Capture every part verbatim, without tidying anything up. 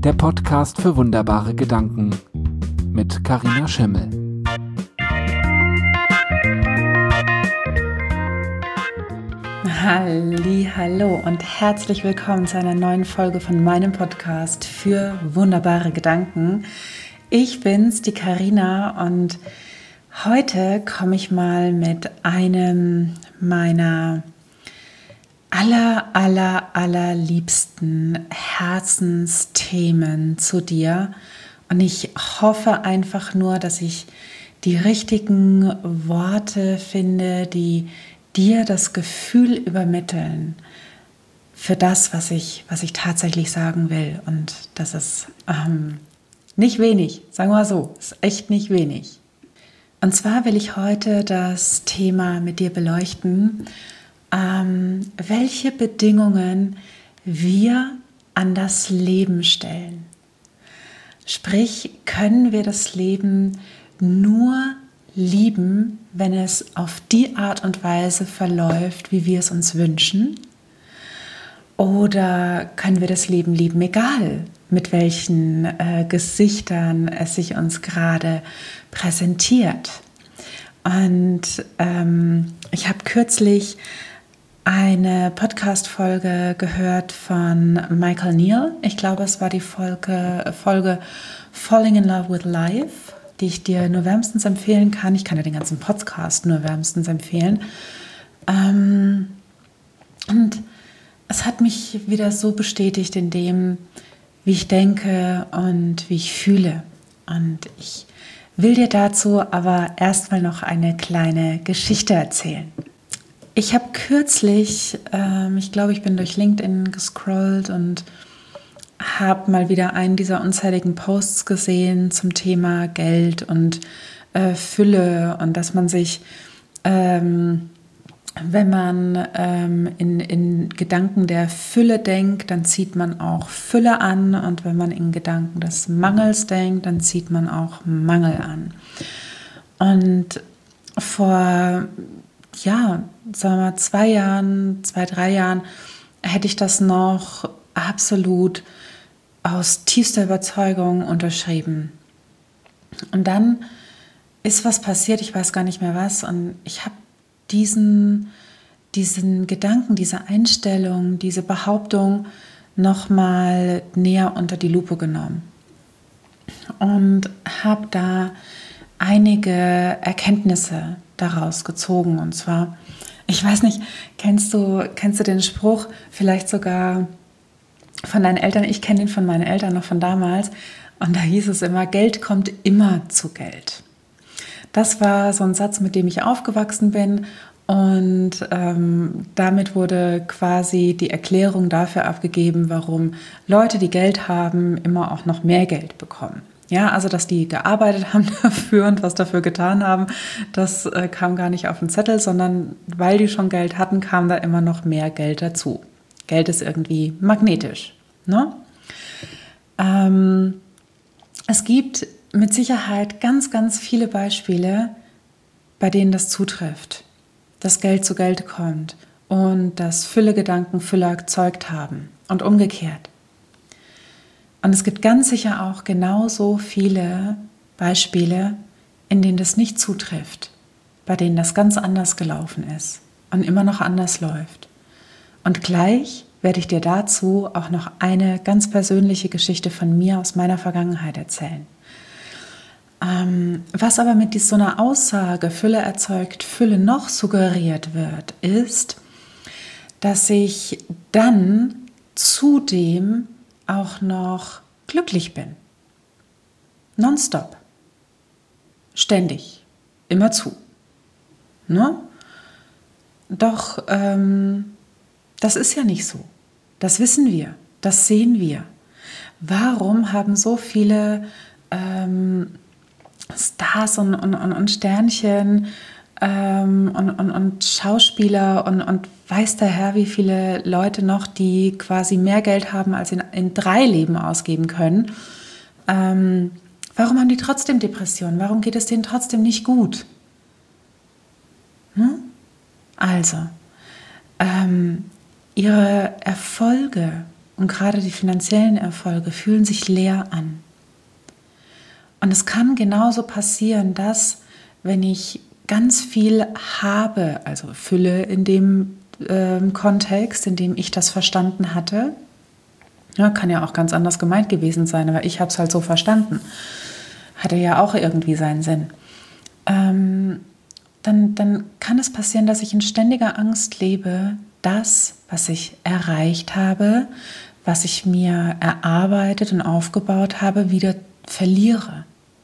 der Podcast für wunderbare Gedanken mit Carina Schimmel. Hallihallo und herzlich willkommen zu einer neuen Folge von meinem Podcast für wunderbare Gedanken. Ich bin's, die Carina, und heute komme ich mal mit einem meiner aller, aller, allerliebsten Herzensthemen zu dir. Und ich hoffe einfach nur, dass ich die richtigen Worte finde, die dir das Gefühl übermitteln für das, was ich, was ich tatsächlich sagen will. Und das ist ähm, nicht wenig, sagen wir mal so, ist echt nicht wenig. Und zwar will ich heute das Thema mit dir beleuchten, ähm, welche Bedingungen wir an das Leben stellen. Sprich, können wir das Leben nur lieben, wenn es auf die Art und Weise verläuft, wie wir es uns wünschen? Oder können wir das Leben lieben, egal mit welchen äh, Gesichtern es sich uns gerade präsentiert? Und ähm, ich habe kürzlich eine Podcast-Folge gehört von Michael Neill. Ich glaube, es war die Folge, Folge Falling in Love with Life, die ich dir nur wärmstens empfehlen kann. Ich kann dir den ganzen Podcast nur wärmstens empfehlen. Ähm, und es hat mich wieder so bestätigt in dem, wie ich denke und wie ich fühle. Und ich will dir dazu aber erstmal noch eine kleine Geschichte erzählen. Ich habe kürzlich, ähm, ich glaube, ich bin durch LinkedIn gescrollt und habe mal wieder einen dieser unzähligen Posts gesehen zum Thema Geld und äh, Fülle und dass man sich, ähm, wenn man ähm, in, in Gedanken der Fülle denkt, dann zieht man auch Fülle an, und wenn man in Gedanken des Mangels denkt, dann zieht man auch Mangel an. Und vor, ja, sagen wir mal, zwei Jahren, zwei, drei Jahren hätte ich das noch absolut aus tiefster Überzeugung unterschrieben. Und dann ist was passiert, ich weiß gar nicht mehr was, und ich habe diesen, diesen Gedanken, diese Einstellung, diese Behauptung nochmal näher unter die Lupe genommen und habe da einige Erkenntnisse daraus gezogen. Und zwar, ich weiß nicht, kennst du, kennst du den Spruch, vielleicht sogar von deinen Eltern? Ich kenne den von meinen Eltern noch von damals, und da hieß es immer, Geld kommt immer zu Geld. Das war so ein Satz, mit dem ich aufgewachsen bin, und ähm, damit wurde quasi die Erklärung dafür abgegeben, warum Leute, die Geld haben, immer auch noch mehr Geld bekommen. Ja, also dass die gearbeitet haben dafür und was dafür getan haben, das äh, kam gar nicht auf den Zettel, sondern weil die schon Geld hatten, kam da immer noch mehr Geld dazu. Geld ist irgendwie magnetisch, ne? Ähm, es gibt mit Sicherheit ganz, ganz viele Beispiele, bei denen das zutrifft, dass Geld zu Geld kommt und dass Fülle-Gedanken Fülle erzeugt haben und umgekehrt. Und es gibt ganz sicher auch genauso viele Beispiele, in denen das nicht zutrifft, bei denen das ganz anders gelaufen ist und immer noch anders läuft. Und gleich werde ich dir dazu auch noch eine ganz persönliche Geschichte von mir aus meiner Vergangenheit erzählen. Ähm, was aber mit so einer Aussage, Fülle erzeugt Fülle, noch suggeriert wird, ist, dass ich dann zudem auch noch glücklich bin. Nonstop. Ständig. Immerzu. Ne? Doch ähm, das ist ja nicht so. Das wissen wir. Das sehen wir. Warum haben so viele ähm, Stars und, und, und Sternchen ähm, und, und, und Schauspieler und, und weiß der Herr, wie viele Leute noch, die quasi mehr Geld haben, als in, in drei Leben ausgeben können? Ähm, warum haben die trotzdem Depressionen? Warum geht es denen trotzdem nicht gut? Hm? Also, ähm, ihre Erfolge und gerade die finanziellen Erfolge fühlen sich leer an. Und es kann genauso passieren, dass, wenn ich ganz viel habe, also Fülle in dem äh, Kontext, in dem ich das verstanden hatte, ja, kann ja auch ganz anders gemeint gewesen sein, aber ich habe es halt so verstanden, hatte ja auch irgendwie seinen Sinn. Ähm, dann, dann kann es passieren, dass ich in ständiger Angst lebe, das, was ich erreicht habe, was ich mir erarbeitet und aufgebaut habe, wieder verliere.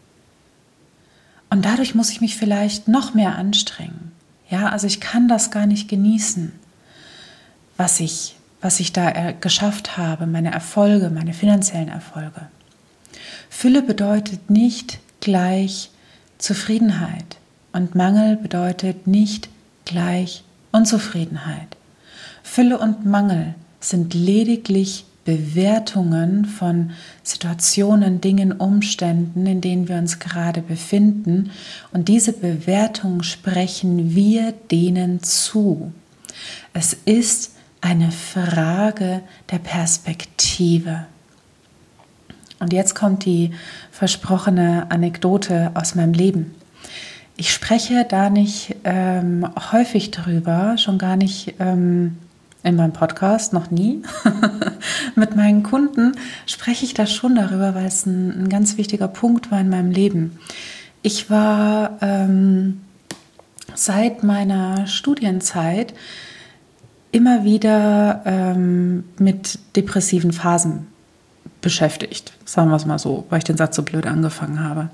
Und dadurch muss ich mich vielleicht noch mehr anstrengen. Ja, also ich kann das gar nicht genießen, was ich, was ich da geschafft habe, meine Erfolge, meine finanziellen Erfolge. Fülle bedeutet nicht gleich Zufriedenheit und Mangel bedeutet nicht gleich Unzufriedenheit. Fülle und Mangel sind lediglich Bewertungen von Situationen, Dingen, Umständen, in denen wir uns gerade befinden. Und diese Bewertungen sprechen wir denen zu. Es ist eine Frage der Perspektive. Und jetzt kommt die versprochene Anekdote aus meinem Leben. Ich spreche da nicht ähm, häufig drüber, schon gar nicht ähm, in meinem Podcast, noch nie. Mit meinen Kunden spreche ich da schon darüber, weil es ein, ein ganz wichtiger Punkt war in meinem Leben. Ich war ähm, seit meiner Studienzeit immer wieder ähm, mit depressiven Phasen beschäftigt, sagen wir es mal so, weil ich den Satz so blöd angefangen habe.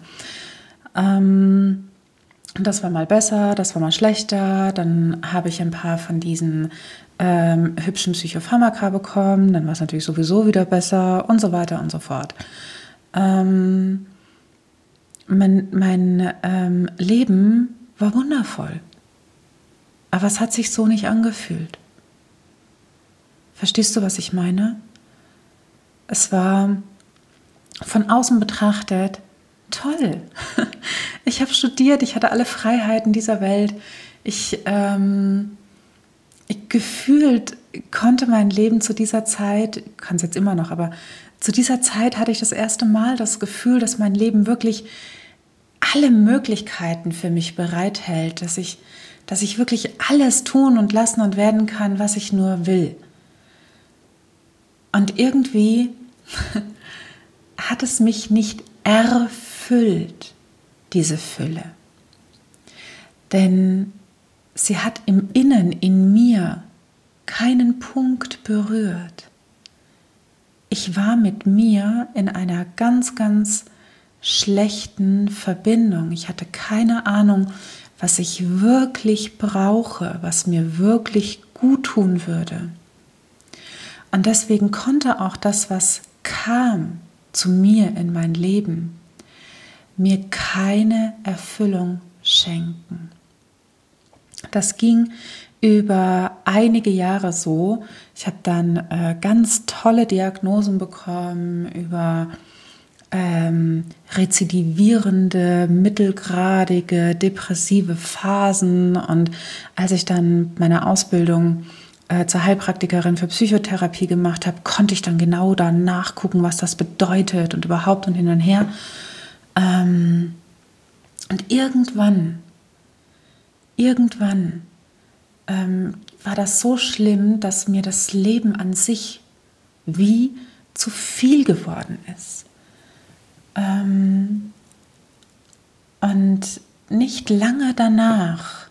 Ähm, das war mal besser, das war mal schlechter, dann habe ich ein paar von diesen ähm, hübschen Psychopharmaka bekommen, dann war es natürlich sowieso wieder besser und so weiter und so fort. Ähm, mein mein ähm, Leben war wundervoll, aber es hat sich so nicht angefühlt. Verstehst du, was ich meine? Es war von außen betrachtet toll. Ich habe studiert, ich hatte alle Freiheiten dieser Welt. Ich, ähm, ich gefühlt konnte mein Leben zu dieser Zeit, kann es jetzt immer noch, aber zu dieser Zeit hatte ich das erste Mal das Gefühl, dass mein Leben wirklich alle Möglichkeiten für mich bereithält, dass ich, dass ich wirklich alles tun und lassen und werden kann, was ich nur will. Und irgendwie hat es mich nicht erfüllt, diese Fülle. Denn sie hat im Innen, in mir, keinen Punkt berührt. Ich war mit mir in einer ganz, ganz schlechten Verbindung. Ich hatte keine Ahnung, was ich wirklich brauche, was mir wirklich gut tun würde. Und deswegen konnte auch das, was kam zu mir in mein Leben, mir keine Erfüllung schenken. Das ging über einige Jahre so. Ich habe dann äh, ganz tolle Diagnosen bekommen über ähm, rezidivierende, mittelgradige, depressive Phasen. Und als ich dann meine Ausbildung äh, zur Heilpraktikerin für Psychotherapie gemacht habe, konnte ich dann genau da nachgucken, was das bedeutet und überhaupt und hin und her. Ähm, und irgendwann, irgendwann ähm, war das so schlimm, dass mir das Leben an sich wie zu viel geworden ist. Ähm, und nicht lange danach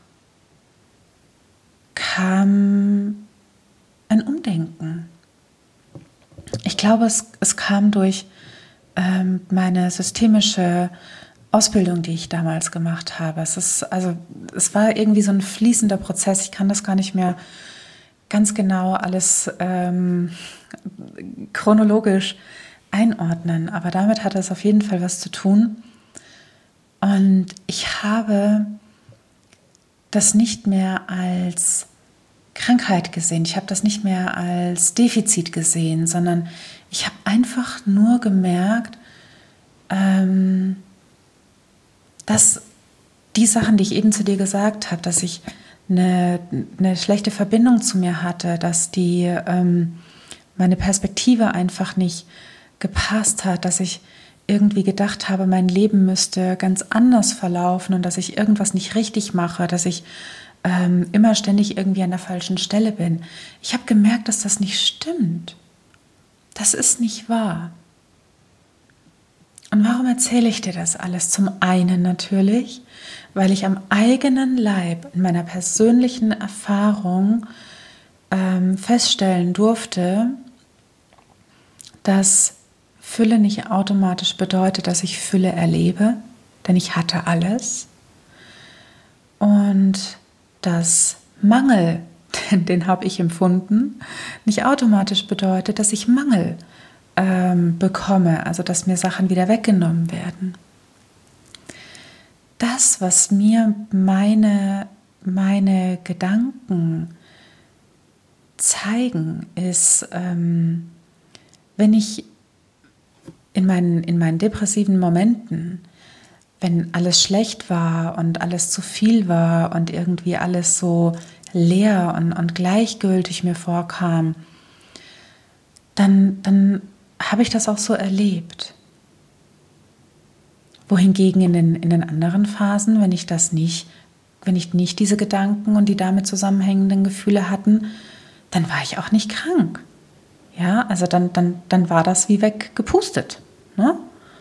kam ein Umdenken. Ich glaube, es, es kam durch ähm, meine systemische Ausbildung, die ich damals gemacht habe. Es ist, also, es war irgendwie so ein fließender Prozess. Ich kann das gar nicht mehr ganz genau alles ähm, chronologisch einordnen, aber damit hatte es auf jeden Fall was zu tun. Und ich habe das nicht mehr als Krankheit gesehen. Ich habe das nicht mehr als Defizit gesehen, sondern ich habe einfach nur gemerkt, ähm, dass die Sachen, die ich eben zu dir gesagt habe, dass ich eine, eine schlechte Verbindung zu mir hatte, dass die ähm, meine Perspektive einfach nicht gepasst hat, dass ich irgendwie gedacht habe, mein Leben müsste ganz anders verlaufen und dass ich irgendwas nicht richtig mache, dass ich ähm, immer ständig irgendwie an der falschen Stelle bin. Ich habe gemerkt, dass das nicht stimmt. Das ist nicht wahr. Und warum erzähle ich dir das alles? Zum einen natürlich, weil ich am eigenen Leib, in meiner persönlichen Erfahrung ähm, feststellen durfte, dass Fülle nicht automatisch bedeutet, dass ich Fülle erlebe, denn ich hatte alles. Und dass Mangel, den, den habe ich empfunden, nicht automatisch bedeutet, dass ich Mangel ähm, bekomme, also dass mir Sachen wieder weggenommen werden. Das, was mir meine, meine Gedanken zeigen, ist, ähm, wenn ich in meinen, in meinen depressiven Momenten, wenn alles schlecht war und alles zu viel war und irgendwie alles so leer und, und gleichgültig mir vorkam, dann, dann habe ich das auch so erlebt. Wohingegen in den, in den anderen Phasen, wenn ich das nicht, wenn ich nicht diese Gedanken und die damit zusammenhängenden Gefühle hatten, dann war ich auch nicht krank. Ja, also dann, dann, dann war das wie weggepustet. Ne?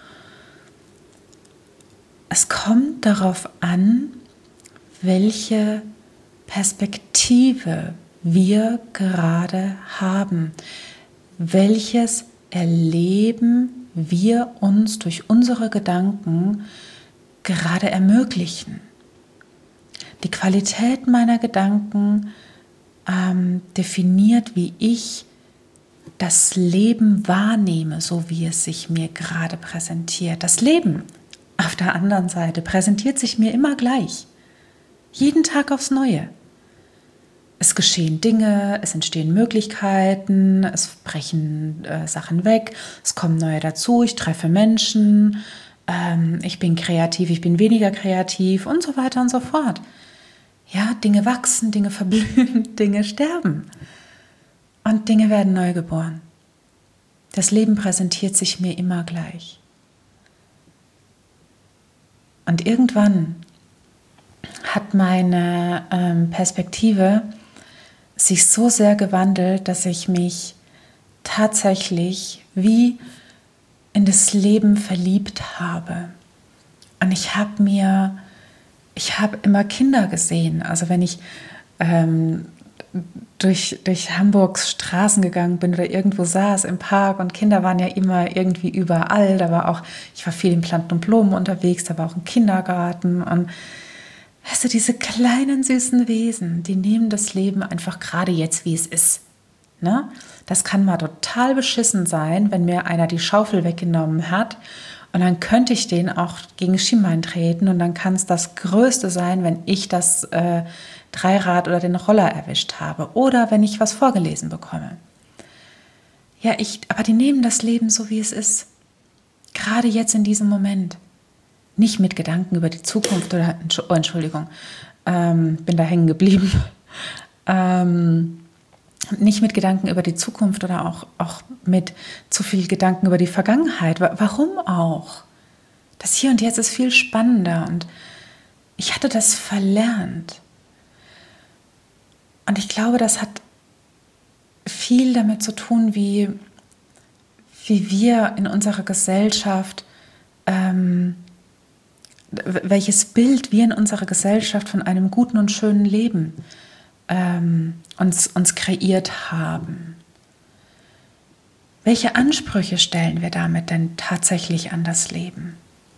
Es kommt darauf an, welche Perspektive wir gerade haben. Welches Erleben wir uns durch unsere Gedanken gerade ermöglichen. Die Qualität meiner Gedanken ähm, definiert, wie ich das Leben wahrnehme, so wie es sich mir gerade präsentiert. Das Leben auf der anderen Seite präsentiert sich mir immer gleich. Jeden Tag aufs Neue. Es geschehen Dinge, es entstehen Möglichkeiten, es brechen äh, Sachen weg, es kommen neue dazu, ich treffe Menschen, ähm, ich bin kreativ, ich bin weniger kreativ und so weiter und so fort. Ja, Dinge wachsen, Dinge verblühen, Dinge sterben. Und Dinge werden neu geboren. Das Leben präsentiert sich mir immer gleich. Und irgendwann hat meine ähm, Perspektive sich so sehr gewandelt, dass ich mich tatsächlich wie in das Leben verliebt habe. Und ich habe mir, ich habe immer Kinder gesehen. Also wenn ich ähm, durch, durch Hamburgs Straßen gegangen bin oder irgendwo saß im Park und Kinder waren ja immer irgendwie überall. Da war auch, ich war viel in Planten und Blumen unterwegs, da war auch ein Kindergarten und weißt du, diese kleinen süßen Wesen, die nehmen das Leben einfach gerade jetzt, wie es ist. Ne? Das kann mal total beschissen sein, wenn mir einer die Schaufel weggenommen hat und dann könnte ich den auch gegen Schienbein treten und dann kann es das Größte sein, wenn ich das äh, Dreirad oder den Roller erwischt habe oder wenn ich was vorgelesen bekomme. Ja, ich, aber die nehmen das Leben so, wie es ist. Gerade jetzt in diesem Moment. Nicht mit Gedanken über die Zukunft oder, oh, Entschuldigung, ähm, bin da hängen geblieben. ähm, nicht mit Gedanken über die Zukunft oder auch, auch mit zu viel Gedanken über die Vergangenheit. Warum auch? Das Hier und Jetzt ist viel spannender und ich hatte das verlernt. Und ich glaube, das hat viel damit zu tun, wie, wie wir in unserer Gesellschaft, ähm, welches Bild wir in unserer Gesellschaft von einem guten und schönen Leben ähm, uns, uns kreiert haben. Welche Ansprüche stellen wir damit denn tatsächlich an das Leben?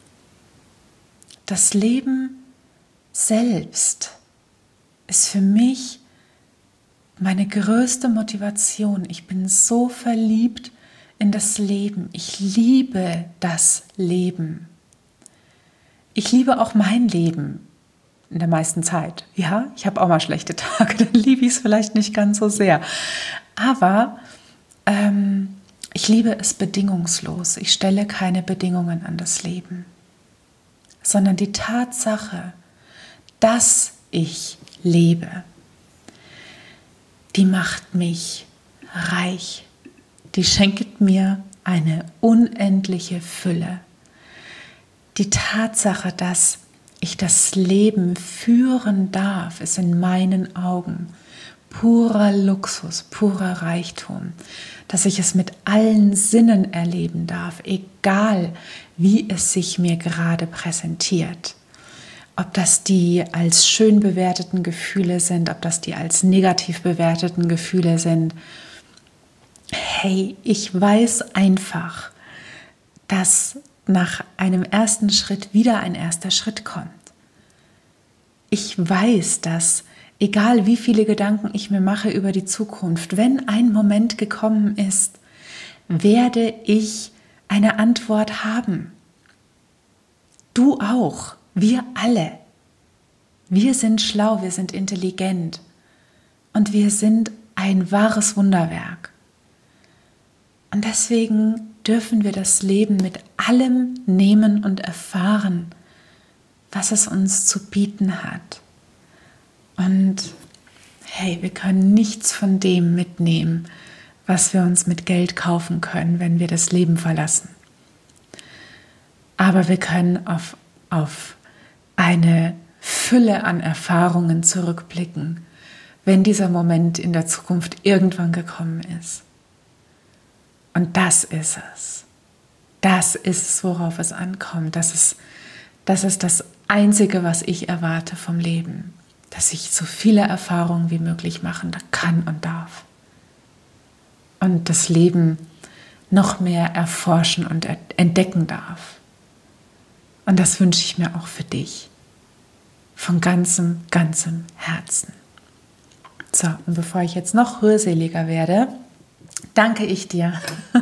Das Leben selbst ist für mich meine größte Motivation. Ich bin so verliebt in das Leben. Ich liebe das Leben. Ich liebe auch mein Leben in der meisten Zeit. Ja, ich habe auch mal schlechte Tage, dann liebe ich es vielleicht nicht ganz so sehr. Aber ähm, ich liebe es bedingungslos. Ich stelle keine Bedingungen an das Leben, sondern die Tatsache, dass ich lebe, die macht mich reich. die schenkt mir eine unendliche Fülle. Die Tatsache, dass ich das Leben führen darf, ist in meinen Augen purer Luxus, purer Reichtum, dass ich es mit allen Sinnen erleben darf, egal wie es sich mir gerade präsentiert. Ob das die als schön bewerteten Gefühle sind, ob das die als negativ bewerteten Gefühle sind. Hey, ich weiß einfach, dass nach einem ersten Schritt wieder ein erster Schritt kommt. Ich weiß, dass egal wie viele Gedanken ich mir mache über die Zukunft, wenn ein Moment gekommen ist, werde ich eine Antwort haben. Du auch, wir alle. Wir sind schlau, wir sind intelligent und wir sind ein wahres Wunderwerk. Und deswegen dürfen wir das Leben mit allem nehmen und erfahren, was es uns zu bieten hat. Und hey, wir können nichts von dem mitnehmen, was wir uns mit Geld kaufen können, wenn wir das Leben verlassen. Aber wir können auf, auf eine Fülle an Erfahrungen zurückblicken, wenn dieser Moment in der Zukunft irgendwann gekommen ist. Und das ist es. Das ist es, worauf es ankommt. Das ist, das ist das Einzige, was ich erwarte vom Leben. Dass ich so viele Erfahrungen wie möglich machen kann und darf. Und das Leben noch mehr erforschen und entdecken darf. Und das wünsche ich mir auch für dich. Von ganzem, ganzem Herzen. So, und bevor ich jetzt noch rührseliger werde, danke ich dir,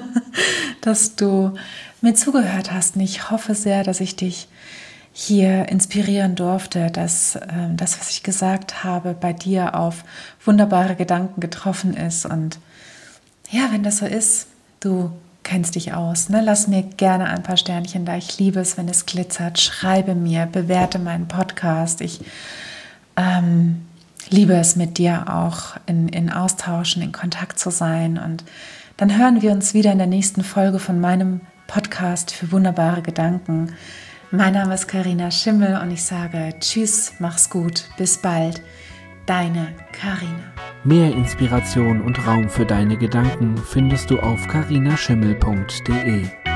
dass du mir zugehört hast. Und ich hoffe sehr, dass ich dich hier inspirieren durfte, dass äh, das, was ich gesagt habe, bei dir auf wunderbare Gedanken getroffen ist. Und ja, wenn das so ist, du kennst dich aus, ne? Lass mir gerne ein paar Sternchen da. Ich liebe es, wenn es glitzert. Schreibe mir, bewerte meinen Podcast. Ich ähm, liebe es, mit dir auch in, in Austauschen, in Kontakt zu sein. Und dann hören wir uns wieder in der nächsten Folge von meinem Podcast für wunderbare Gedanken. Mein Name ist Carina Schimmel und ich sage Tschüss, mach's gut, bis bald, deine Carina. Mehr Inspiration und Raum für deine Gedanken findest du auf carina schimmel punkt de.